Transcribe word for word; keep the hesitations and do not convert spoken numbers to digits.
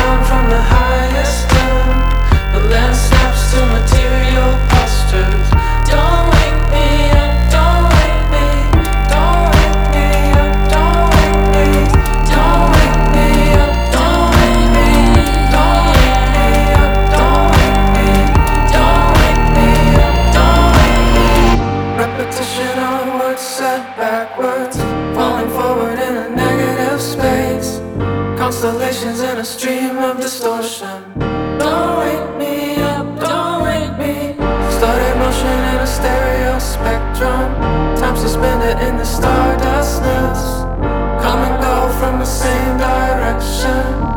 down from the highest dune. The land snaps to material postures. Don't wake me up, don't wake me. Don't wake me up, don't wake me. Don't wake me up, don't wake me. Don't wake me up, don't wake me. Don't wake me up, don't wake me. Repetition of words said backwards, falling forward in a negative space. Constellations in a stream of distortion. Don't wake me up, don't wake me. Started motion in a stereo spectrum. Time suspended in the stardustness. Come and go from the same direction.